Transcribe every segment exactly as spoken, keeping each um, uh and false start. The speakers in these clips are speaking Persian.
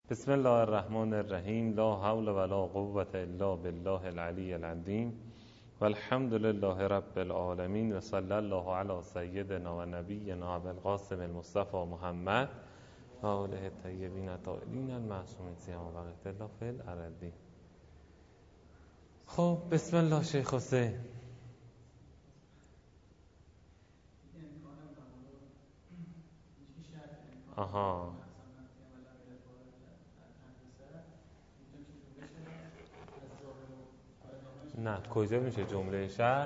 بسم الله الرحمن الرحیم. لا حول ولا قوة الا بالله العلی العظیم و الحمد لله رب العالمین و صلی الله علی سیدنا و نبینا ابوالقاسم المصطفى محمد و آله الطیبین الطاهرین المعصومین سیما بقیت الله فی الارضین. خب بسم الله شیخ حسین. آها نه، کجا میشه جمله شرط؟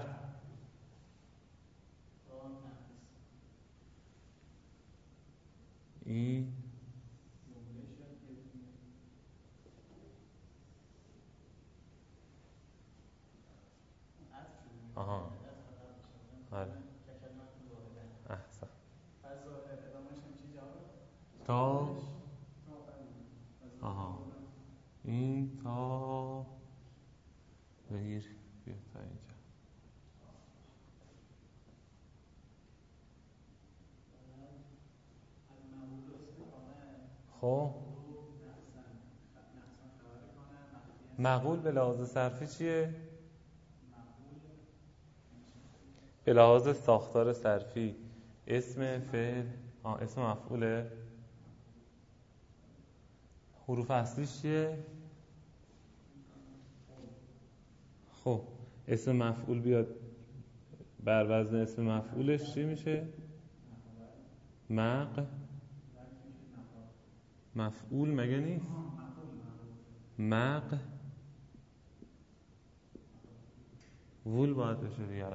ای آها آره احسن. تا آها این تا بگیر بیا تا اینجا. خب معقول به لحاظ صرفی چیه؟ به لحاظ ساختار صرفی اسم فعل آه اسم مفعوله. حروف اصلیش چیه؟ خب اسم مفعول بیاد بر وزن اسم مفعولش چی میشه؟ مق مفعول مگه نیست؟ مق وول باید بشه دیگه.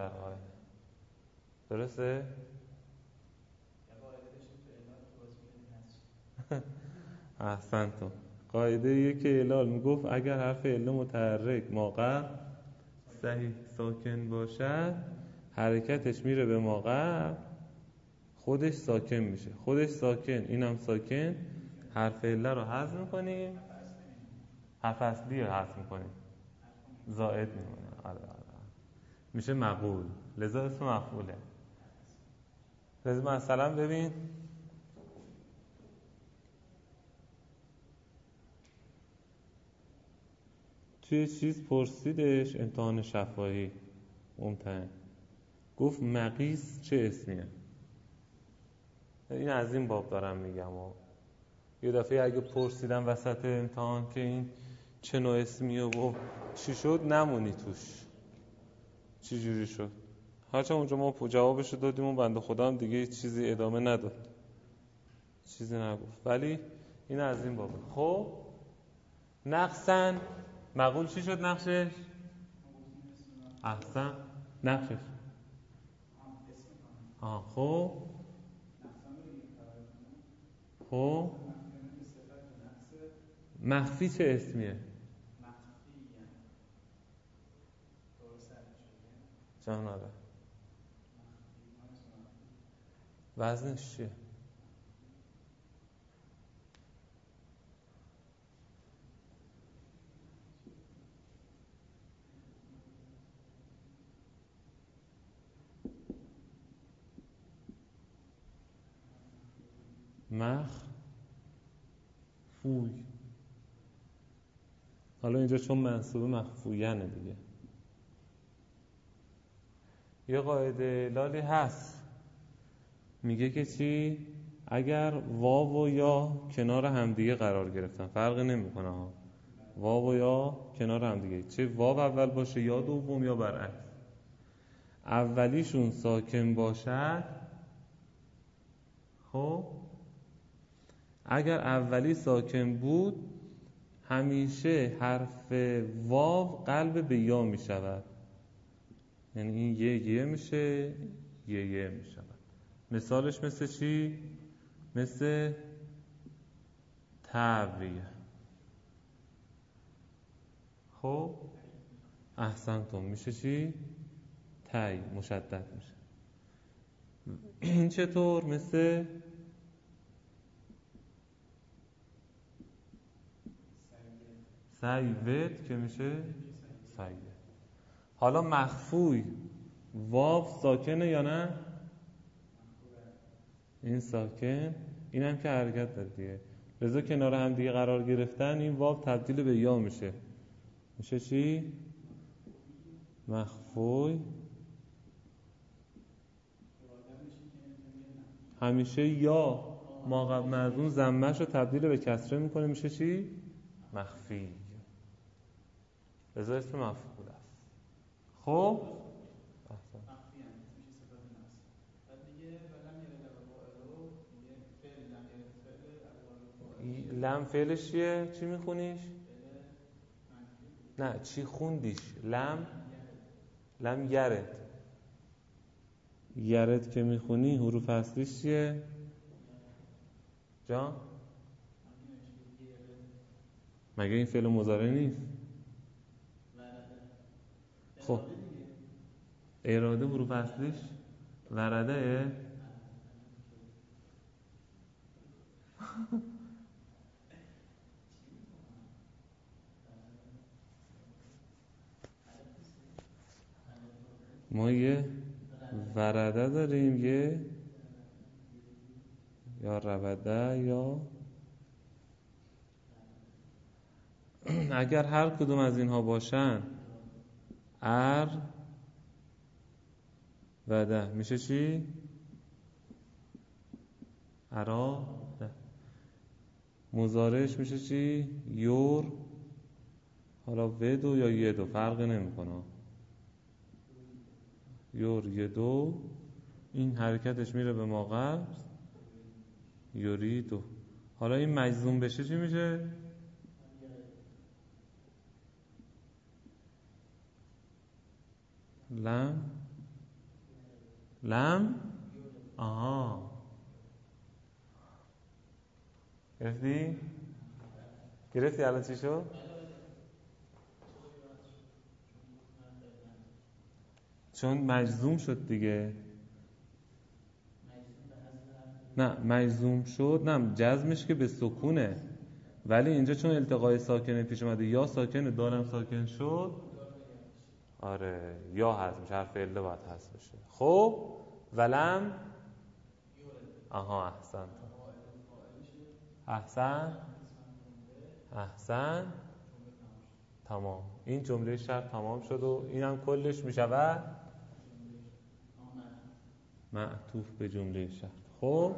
درسته؟ احسن. تو قاعده یک اعلال میگفت اگر حرف علم متحرک ما صحیح ساکن باشد حرکتش میره به ما قبل، خودش ساکن میشه. خودش ساکن اینم ساکن، حرف علت رو حذف میکنیم، حرف اصلی رو حذف میکنیم، زائد میمونه. آره آره میشه مقول. لذا اسم مفعوله. لذا مثلا ببین توی چیز پرسیدش، امتحان شفاهی ممتحن گفت مقیس چه اسمیه؟ این از این باب دارم میگم. و یه دفعه اگه پرسیدم وسط امتحان که این چه نوع اسمیه و چی شد، نمونی توش چی جوری شد. هرچند اونجا ما جوابشو دادیم و بنده خدا هم دیگه چیزی ادامه نداد، چیزی نگفت. ولی این از این بابه. خب نقصن مقول چی شد نقشش؟ احسن. نقشش آه خب خب مخفی چه اسمیه؟ جان آره. وزنش چیه؟ مخفوی. حالا اینجا چون منصوب مخفوینه دیگه. یه قاعده لالی هست میگه که چی؟ اگر واو و یا کنار همدیگه قرار گرفتن فرقی نمیکنه ها، واو و یا کنار همدیگه، چه واو اول باشه یا دوم یا برعکس، اولیشون ساکن باشد. خب اگر اولی ساکن بود همیشه حرف واو قلب به یا می شود، یعنی این یه یه میشه یه یه می شود. مثالش مثل چی؟ مثل تعویه. خب احسنتم. میشه چی؟ تای مشدد میشه. این چطور؟ مثل سیوت که میشه سیوت. حالا مخفوی واو ساکنه یا نه؟ این ساکن، این هم که حرکت داره دیگه. لذا کنار هم دیگه قرار گرفتن این واو تبدیل به یا میشه. میشه چی؟ مخفوی. همیشه یا ما قبل مضمون ضمه‌شو تبدیل به کسره میکنه، میشه چی؟ مخفی. لذا اسم مفعول است. خب لم فعلش چیه؟ چی میخونیش؟ نه چی خوندیش؟ لم لم یرد. یرد که میخونی حروف اصلیش چیه؟ جان؟ مگه این فعل مضارع نیست؟ خب اراده حروف اصلیش ورده. ما یه ورده داریم، یه یا ربده یا اگر هر کدوم از اینها باشن ار و ده میشه چی؟ ارا ده. مضارعش میشه چی؟ یور. حالا ودو یا یدو فرق نمیکنه، یور یدو. این حرکتش میره به ما قبل یوریدو. حالا این مجزوم بشه چی میشه؟ لم لم آها گرفتی؟ گرفتی الان چی شد؟ چون مجزوم شد دیگه. نه مجزوم شد، نه جزمش که به سکونه، ولی اینجا چون التقای ساکنه پیش اومده یا ساکنه دارم ساکن شد، آره یا حذف میشه، حرف عله باید حذف بشه. خب ولم آها احسن احسن احسن تمام. این جمله شرط تمام شد و اینم کلش میشود معطوف به جمله شرط. خب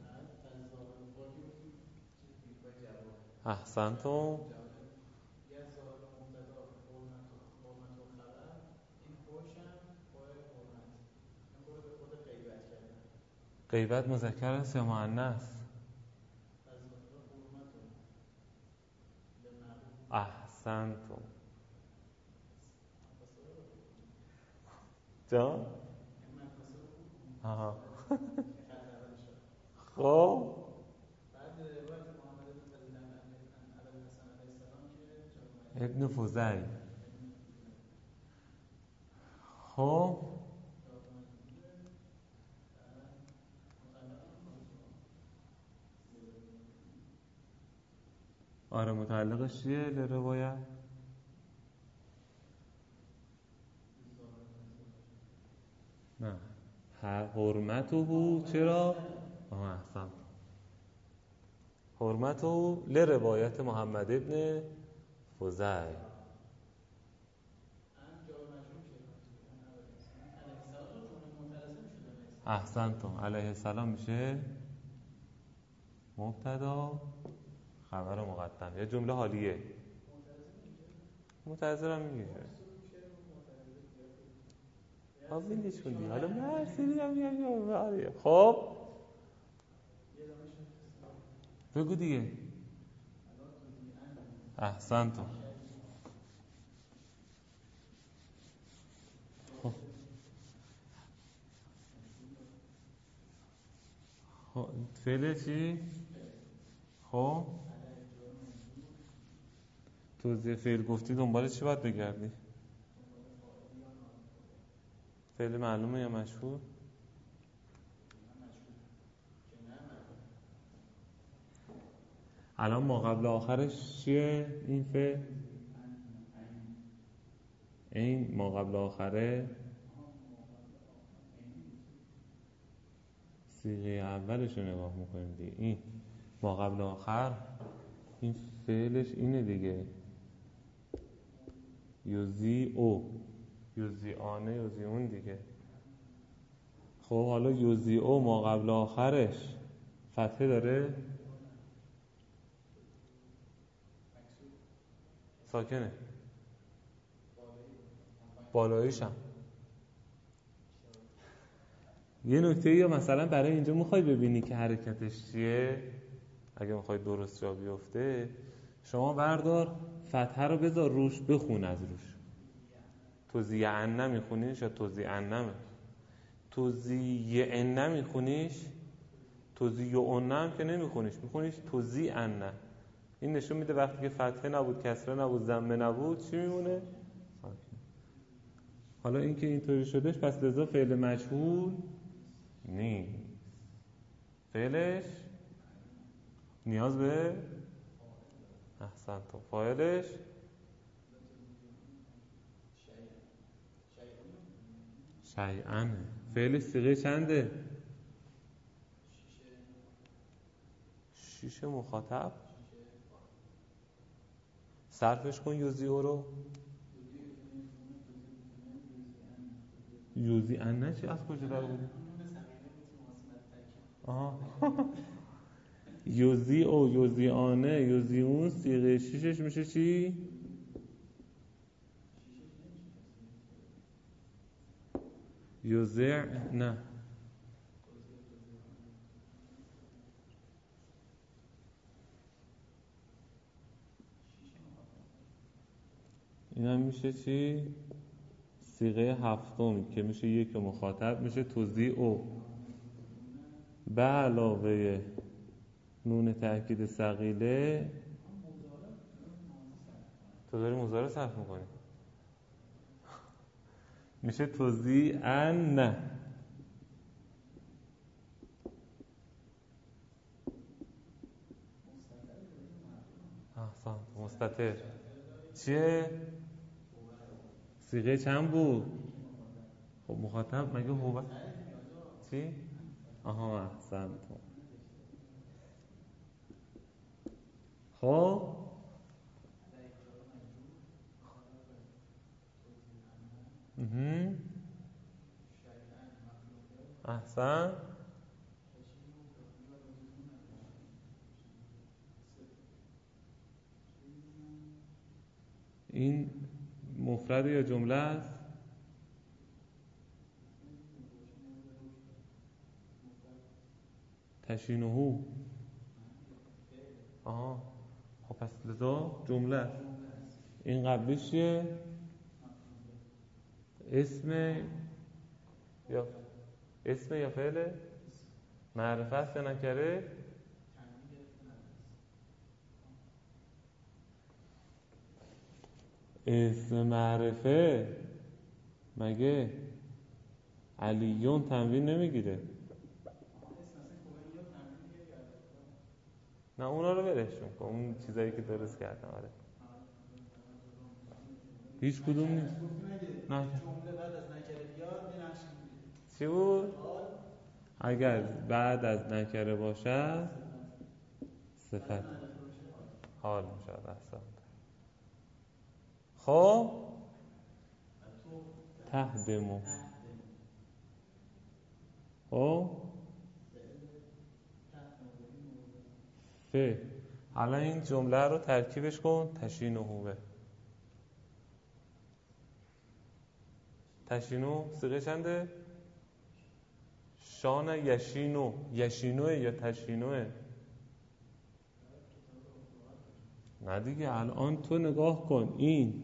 احسنتم. غیبت مذکر است یا مؤنث؟ احسنتم. جا؟ آها خب ابن فوزی. خب آره متعلقش چیه لروایت؟ نه حرمته. چرا؟ آها احسن. حرمته لروایت محمد ابن فوزی. احسنتم. علیه السلام میشه مبتدا خبر مقدم یا جمله حالیه. معترضه میگه آب میدیش کندی حالا مرسی میگم میگم. خب بگو دیگه. احسنتم. خب خب فعل چی؟ خب توضیح فعل گفتی دنبال چی باید بگردی؟ فعل معلومه یا مشهور؟ الان ما قبل آخرش چیه این فعل؟ این ما قبل آخره صیغه اولش رو نگاه میکنیم دیگه. این ما قبل آخر این فعلش اینه دیگه، یوزی او، یوزی آنه، یوزی اون دیگه. خب حالا یوزی او ما قبل آخرش فتحه داره؟ ساکنه. بالاییش هم یه نکته یا مثلا برای اینجا میخوای ببینی که حرکتش چیه، اگه میخوای درست جا بیفته شما بردار فتحه رو بذار روش، بخون از روش. توزیعن نمیخونیش یا توزیعن نمی توزیعن نمیخونیش، توزیعن هم که نمیخونیش، میخونیش توزیعن. این نشون میده وقتی که فتحه نبود، کسره نبود، ضمه نبود، چی میمونه؟ حالا این که اینطوری شدش پس لذا فعل مجهول نیست، فعلش نیاز به احسن تو فاعلش شیئا. فعلش صیغه چنده؟ شیشه مخاطب. صرفش کن یوزیو رو. یوزی انه چی؟ از کجا در بودی؟ آها یوزی او، یوزی آنه، یوزی اون، صیغه شیشش میشه چی؟ یوزع نه، این هم میشه چی؟ صیغه هفتم که میشه یک مخاطب، میشه توزیع او به علاوه نون تأکید ثقیله. تو داری مضارع صرف میکنی، میشه توزیع ان نه. احسن مستتر چیه؟ صیغه چند بود؟ خب مخاطب مگه هو چی؟ آها احسن تو. خب احسن. این مفرد یا جمله است؟ تشینهو. آها خب پس لذا جمله است. این قبلیش چیه؟ اسم یا اسم یا فعل؟ معرفه است یا نکره؟ اسم معرفه مگه علیون تنوین نمیگیره؟ نه اونا رو برشون کن، اون چیزایی که درست کردم. آره هیچ کدوم نیست. نه جمله بعد از نکره بیاد چی بود؟ اگر بعد از نکره باشد صفت حال میشود. احسن. خب تهدمو. خب ف حالا این جمله رو ترکیبش کن. تشینو هوه. تشینو صیغه چنده؟ شانه یشینو. یشینوه یا تشینوه؟ نه دیگه الان تو نگاه کن، این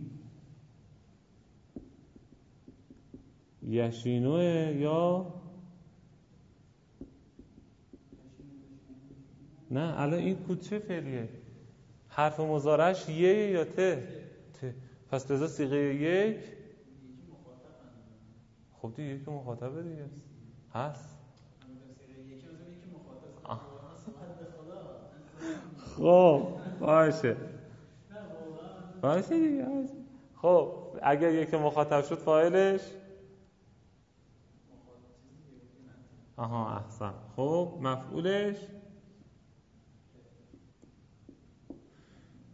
یشینوه یا نه؟ الان این کود چه فعلیه؟ حرف مضارعش یه یا ته؟ ته. پس لذا صیغه یک خب دیگه یک مخاطبه دیگه هست. خب باشه باشه دیگه هست. خب اگر یک مخاطب شد فاعلش آها احسن. خب مفعولش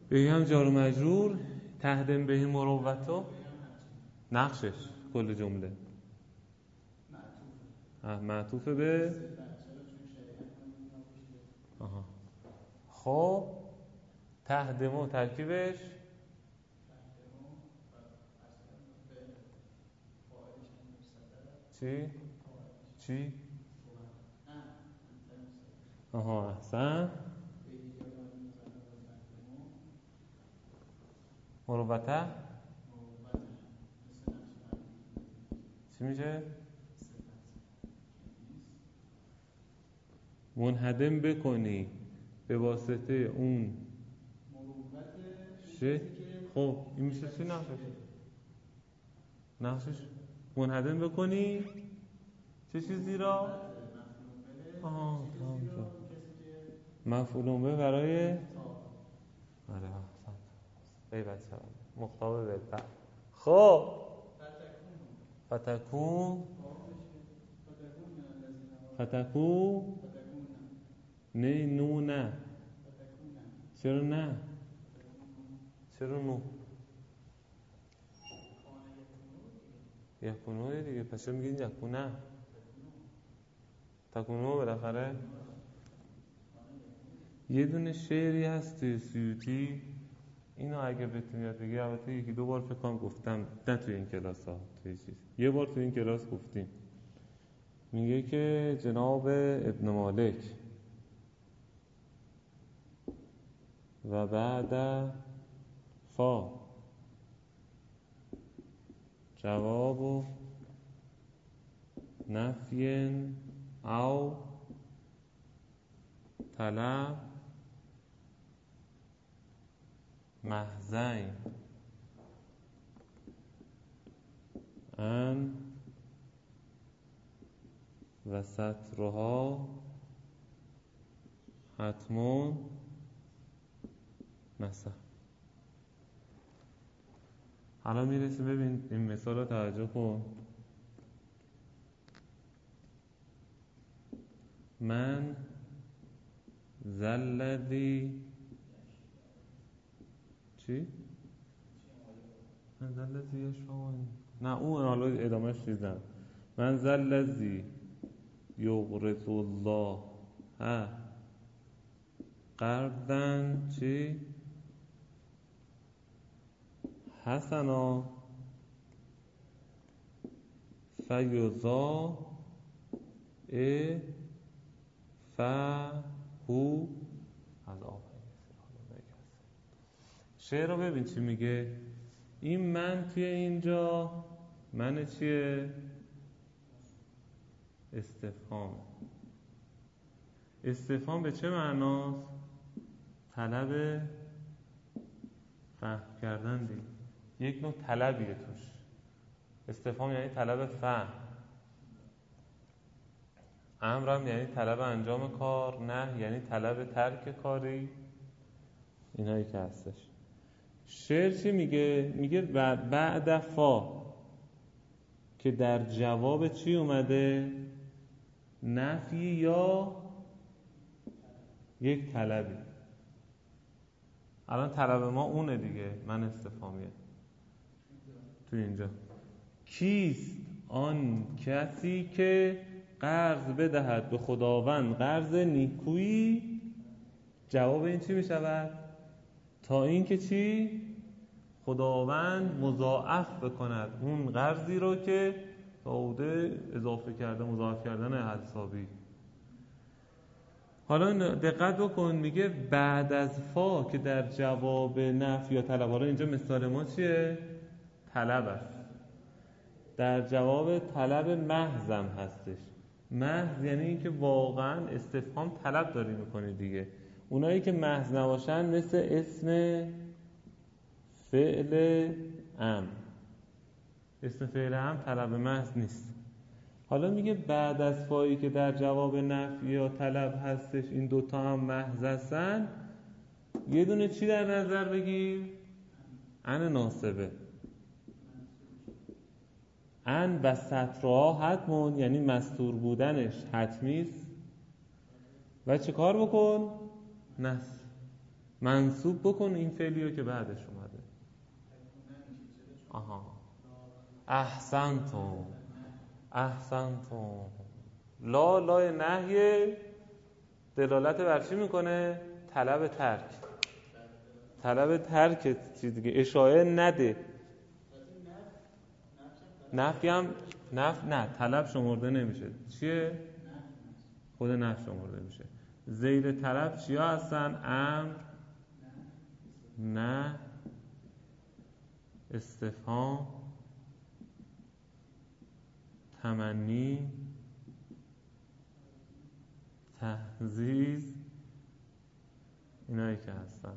به هم جار و مجرور، تهدم به مروتو نقشش کل جمله معطوف به آها. خب تهدمو ترکیبش چی؟ چی؟ آها احسن. مروته چی میشه؟ منهدم بکنی به واسطه اون شه. خب این میشه چی نقشش؟ نقشش منهدم بکنی چه چیزی را؟ آها تمام شد. مفعول به برای آره احسن. ای بچه مخاطب بهتر. خب فتکون فتکون نه نو نه چرا نه چرا نو یکونو دیگه پس چرا میگین یکونه تکونو بالاخره. یه دونه شعری هست توی سیوطی اینو اگه بهتون یاد بگیری، البته یکی دو بار فکر کنم گفتم نه توی این کلاس ها توی چیز یه بار توی این کلاس گفتیم. میگه که جناب ابن مالک و بعد فا جواب نفی او طلب محضین ان و سطرها حتمون مثلا. حالا میرسیم ببین این مثال رو توجه کن. من ذلذی چی؟ من ذلذی یشفعون نه اون حالا ادامهش چیز نه. من ذلذی یقرض الله ها قرضا چی؟ حسنا فیضا ا فهو از آب. شعر رو ببین چی میگه. این من توی اینجا من چیه؟ استفهام. استفهام به چه معناست؟ طلب فهم کردن دیگه. یک نوع طلبیه توش. استفهام یعنی طلب فهم. امر هم یعنی طلب انجام کار، نه یعنی طلب ترک کاری. اینایی که هستش. شعر چی میگه؟ میگه بعد فا که در جواب چی اومده؟ نفی یا یک طلبی. الان طلب ما اونه دیگه، من استفهامیه تو اینجا. کیست آن کسی که قرض بدهد به خداوند قرض نیکویی؟ جواب این چی میشود؟ تا این که چی؟ خداوند مضاعف بکند اون قرضی رو که تعوده اضافه کرده، مضاعف کردن حسابی. حالا دقت بکن میگه بعد از فا که در جواب نفی یا طلب. حالا اینجا مثال ما چیه؟ طلب است. در جواب طلب محضم هستش. محض یعنی این که واقعا استفهام طلب داری میکنی دیگه. اونایی که محض نباشن مثل اسم فعل ام. اسم فعل ام طلب محض نیست. حالا میگه بعد از فایی که در جواب نفی یا طلب هستش این دوتا هم محض هستن، یه دونه چی در نظر بگیر؟ ان ناصبه. ان و سطرها حتمون یعنی مستور بودنش حتمیست. و چه کار بکن؟ نصب. منصوب بکن این فعلیو که بعدش اومده. آها احسنتم احسنتم. لا لای نهی دلالت بر چی میکنه؟ طلب ترک. طلب ترک چی دیگه؟ اشاره نده. نفی هم نف نه طلب شمرده نمیشه. چیه؟ خود نفی شمرده میشه. زیر طلب چیا هستن؟ امر، نه، استفهام، تمنی، تهذیب، اینایی که هستن.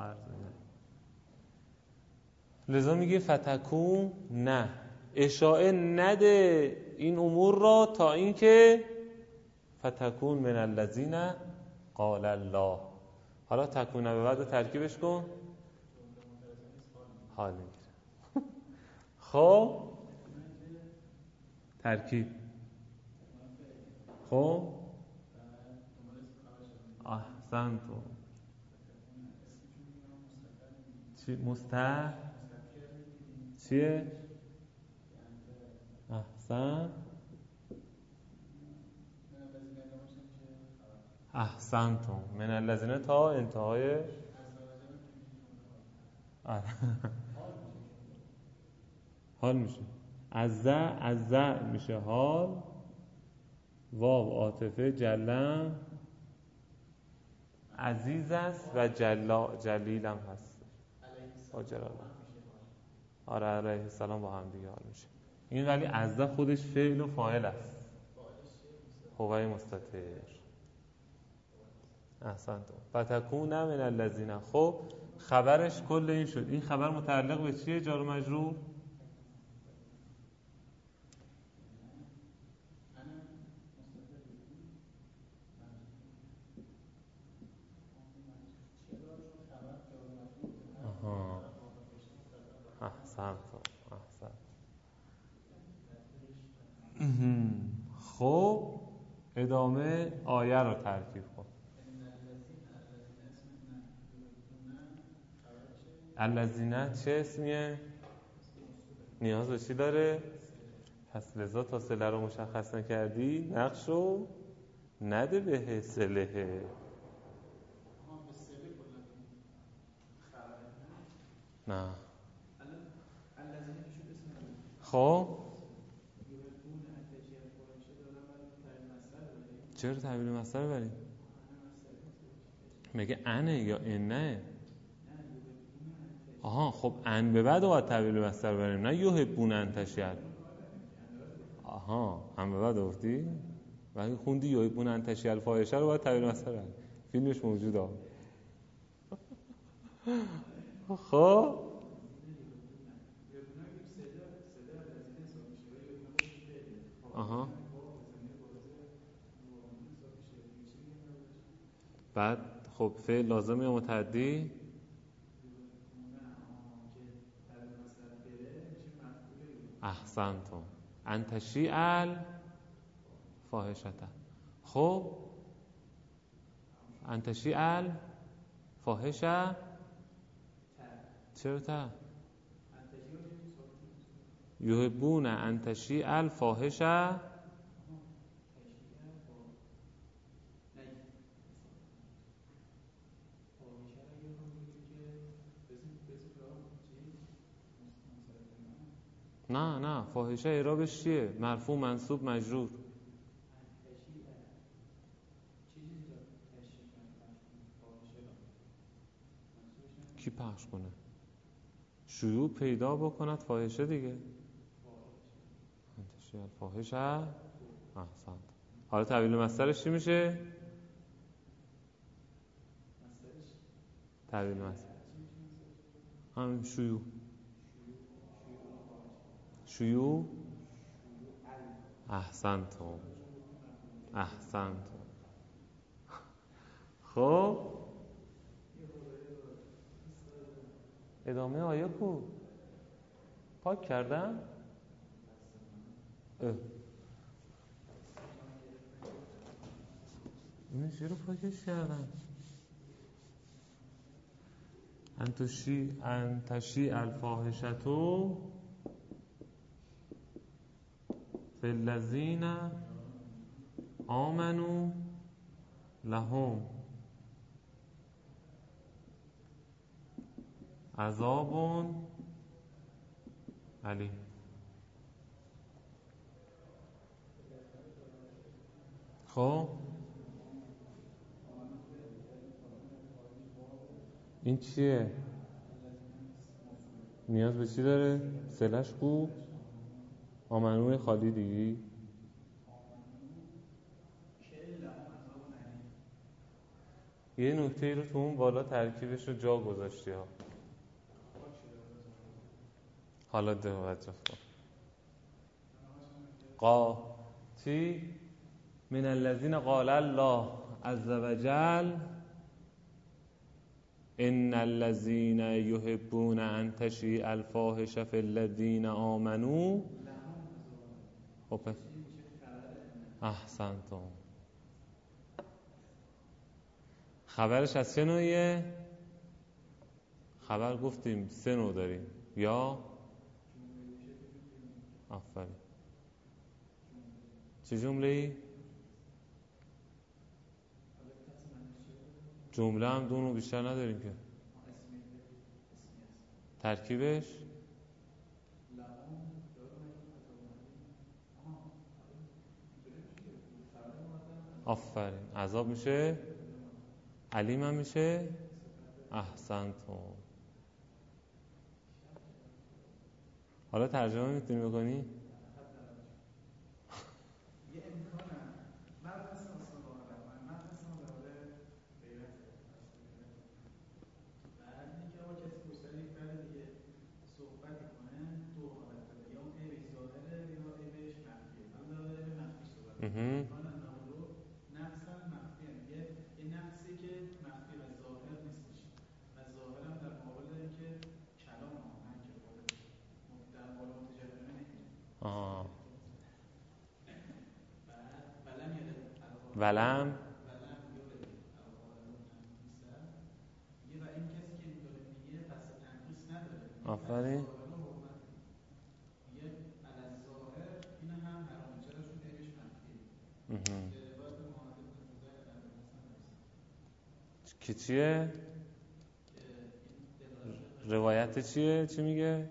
لذا میگه فتکون نه، اشاعه نده این امور را تا اینکه فتکون من الذین قال الله. حالا تکونه به بعد ترکیبش کن، حال میگیره. خب ترکیب خب احسنتم. چی مستح چیه؟ احسن احسنتم من الذین تا انتهای حال میشه. از ذا از ذا میشه حال. واو عاطفه جلم عزیز است و جلا جلیل هم هست با جلال. آره علیه السلام با هم دیگه حال میشه. این ولی از ذا خودش فعل و فاعل است. هوای مستتر. احسنتم. فتکون من الذین. خب خبرش کل این شد. این خبر متعلق به چیه؟ جار و مجرور. آها احسنتم احسنتم. خب ادامه آیه رو ترکیب کن. الذین چه اسمیه؟ نیاز به چی داره؟ پس لذا تا صله رو مشخص نکردی نقش رو نده به صله. نه خب چرا تحویل مصدر بریم؟ میگه انه یا انه؟ آها خب ان به بعد باید تحویل مصدر بریم، نه یحبون ان تشیع. آها ان به بعد گفتی؟ وقتی خوندی یحبون ان تشیع الفاحشه رو باید تحویل مصدر بریم. فیلمش موجوده. خب آها بعد خب فعل لازم یا متعدی؟ احسنتم ان تشیع الفاحشه. خب ان تشیع الفاحشه چرا تا؟ یحبون ان تشیع الفاحشه. نه نه فاحشه اعرابش چیه؟ مرفوع منصوب مجرور. کی پخش کنه؟ شیوع پیدا بکند فاحشه دیگه. انتشار الفاحشه. احسنت. حالا تحویل مصدرش چی میشه؟ تحویل مصدر همین شیوع. شیوع. احسنتم احسنتم. خب ادامه آیه کو پاک کردم. اینه چرا پاکش کردم؟ انتشی انتشی الفاحشتو فی الذین آمنوا لهم عذاب علیم. خب این چیه؟ نیاز به چی داره؟ سلش کو؟ آمنوی خالی دیگی؟ یه نکته رو تو اون بالا ترکیبش رو جا گذاشتی ها. حالا توجه کن. قاتی من الذین قال الله عز وجل ان الذين يحبون ان تشيع الفاحشه في الذين آمنوا. خب احسنتم. خبرش از چه نوعیه؟ خبر گفتیم سه نوع داریم. یا آفرین. چه جمله‌ای؟ جمله هم دو نوع بیشتر نداریم که. ترکیبش آفرین. عذاب میشه، علیم هم میشه. احسنتم. حالا ترجمه میتونی بکنی؟ نقصا مخفی میگه یه نقصی که مخفی و ظاهر نیستش و ظاهر هم در مقابل اینکه کلام آمن که خودش در مقابل متجرمه نمیره. آه بعد ولم یره ولم ولم یره القائلون نفیسه میگه و این کسی که این داره میگه پس تنقیص نداره. آفرین. میگه علی ظاهر این هم حرام چرا چون عیبش مخفیه. که چیه؟ روایت چیه؟ چی میگه؟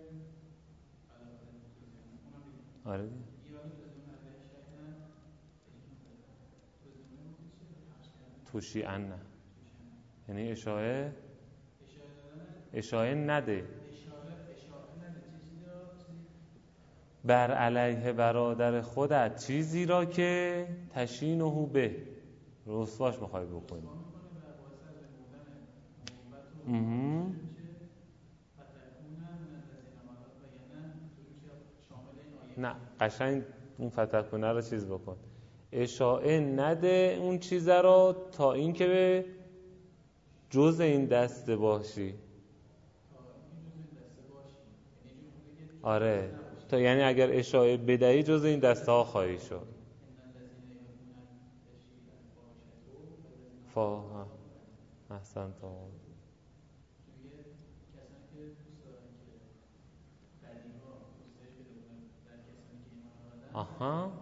آره توشی ان، یعنی اشاعه اشاعه نده بر علیه برادر خودت چیزی را که تشینه به رسواش میخوای بکنی. نه قشنگ اون فتکونه رو چیز بکن، اشاعه نده اون چیز رو تا این که به جز این دسته باشی. آره تا یعنی اگر اشاعه بدهی جز این دسته ها خواهی شد. فا احسن تا آها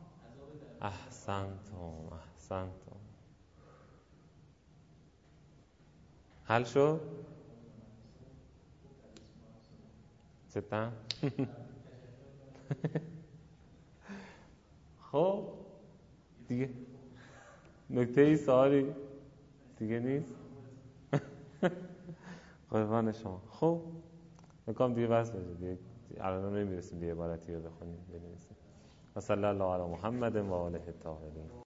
احسنتم احسنتم. حل شد؟ جدا؟ خب دیگه نکته ای سوالی دیگه نیست؟ قربان شما. خب نکام دیگه بس بجید دیگه الان نمیرسیم دیگه عبارتی رو بخونیم بنویسیم. و صلی الله علی محمد و آله الطاهرین.